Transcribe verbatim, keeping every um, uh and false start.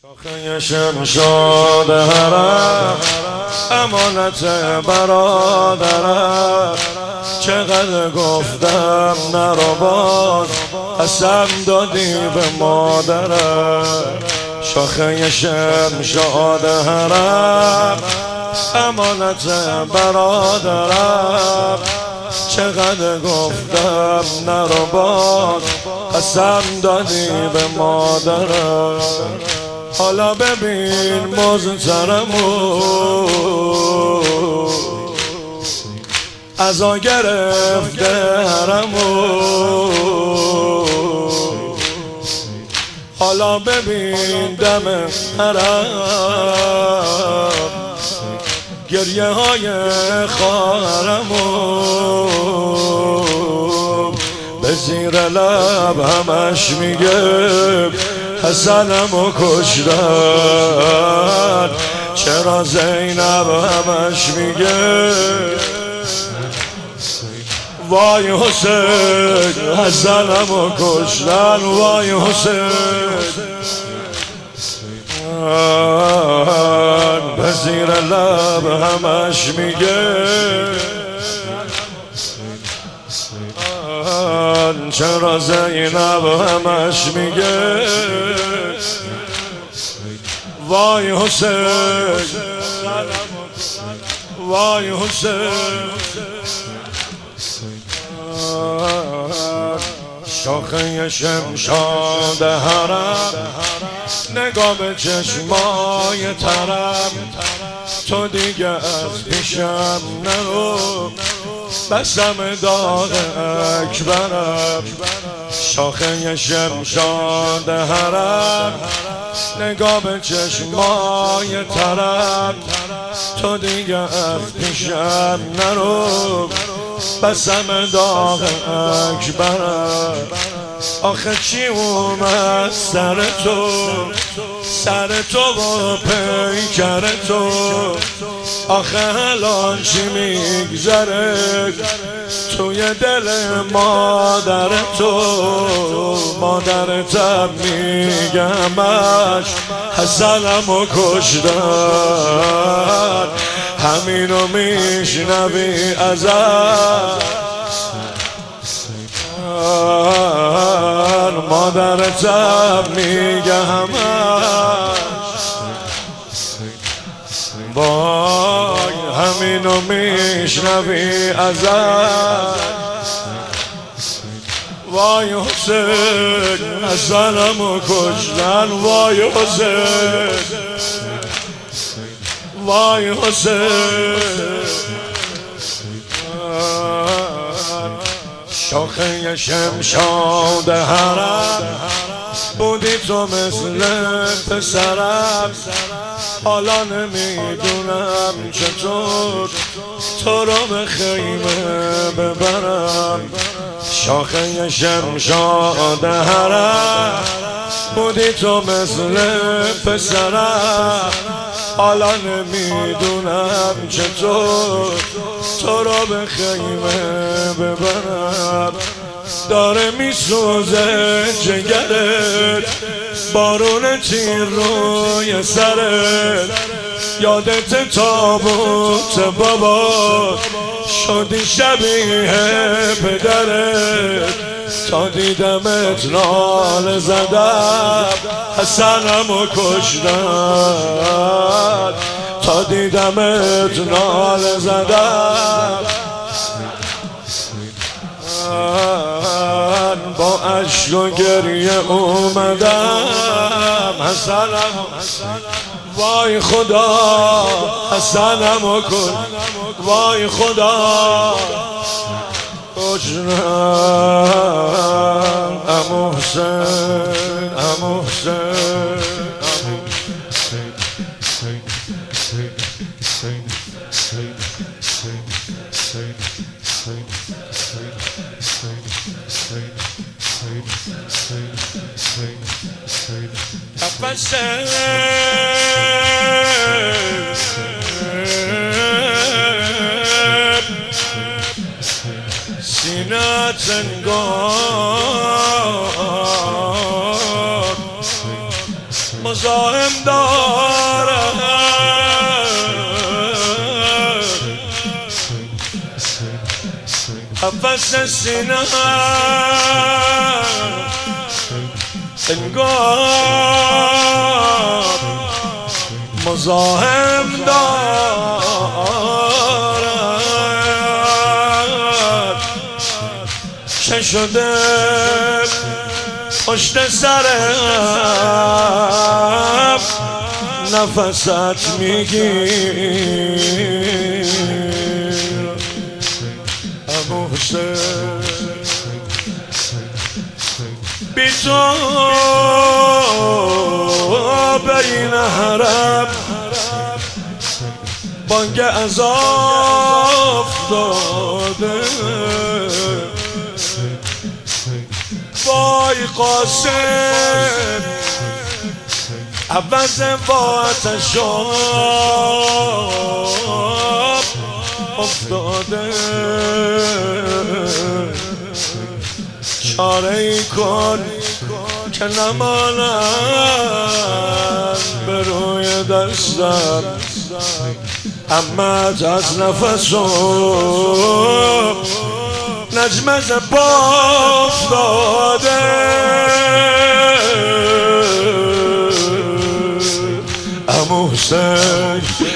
شاخه شمشاد حرم امانت برادرم، چقدر گفتم نرو باز قسم دادی به مادرم. شاخه شمشاد حرم امانت برادرم، چقدر گفتم نرو باز قسم دادی به مادرم. حالا ببین مزترمو ازا گرفته حرمو، حالا ببین دم حرم گریه های خواهرمو، به زیر لب همش میگه حسنمو کشتن، چرا زینب همش میگه وای حسین حسنمو کشتن، وای حسین. به زیر لب همش میگه چرا زینب همش میگه وای حسین، وای حسین. شاخه شمشاد حرم نگاه به چشمای ترم، تو دیگه از پیشم نرو بسم داغ اکبرم. شاخه شمشاد حرم نگاه به چشمای ترم، تو دیگه از پیشم نرو بسم داغ اکبرم. آخه چی اومد سر تو، سر تو و پیکر تو، آخه الان چی میگذره توی دل مادر تو. مادرتم میگمش حسنمو کشتن، همینو میشنوی ازم مادرتم میگه همش وای، همینو میشنوی ازم وای حسین حسنمو کشتن، وای حسین، وای حسین. شاخه شمشاد حرم بودی تو مثل پسرم، حالا نمیدونم چطور تو رو به خیمه ببرم. شاخه شمشاد حرم بودی تو مثل پسرم، حالا نمیدونم چطور تو رو به خیمه ببرم. داره میسوزه جگرت، بارون تیر روی سرت، یادت تابوت بابا شدی شبیه پدرت. تا دیدمت ناله زدم حسنمو کشتن، تا دیدمت ناله زدم با عشق و گریه اومدم حسنمو، وای خدا حسنمو کن، وای خدا کشتن. عمو حسین، عمو حسین، سینه‌ت انگار با مزاحم دارد قفص سینه انگار مزاحم دارد چه شده پشت سرم نفست میگیر عمو حسین بی تو بین حرم بانگ عذاب داده وای قاسم عوض با آتشاب افتاده چاره ای کن که نمانم به روی دستم امت از نفسم نجمز با افتاده عمو حسین